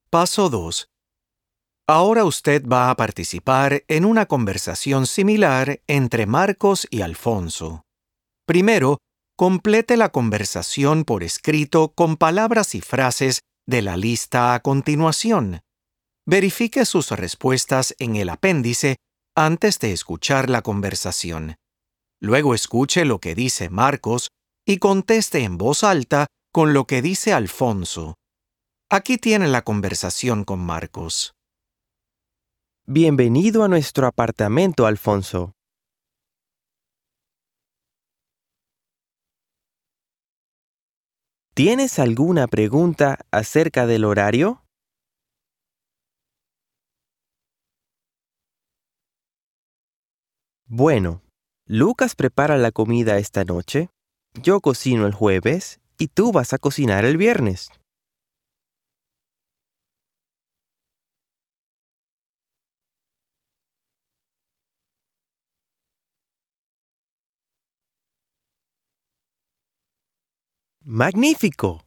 Paso 2. Ahora usted va a participar en una conversación similar entre Marcos y Alfonso. Primero, complete la conversación por escrito con palabras y frases de la lista a continuación. Verifique sus respuestas en el apéndice antes de escuchar la conversación. Luego escuche lo que dice Marcos y conteste en voz alta con lo que dice Alfonso. Aquí tiene la conversación con Marcos. Bienvenido a nuestro apartamento, Alfonso. ¿Tienes alguna pregunta acerca del horario? Bueno, Lucas prepara la comida esta noche, yo cocino el jueves y tú vas a cocinar el viernes. ¡Magnífico!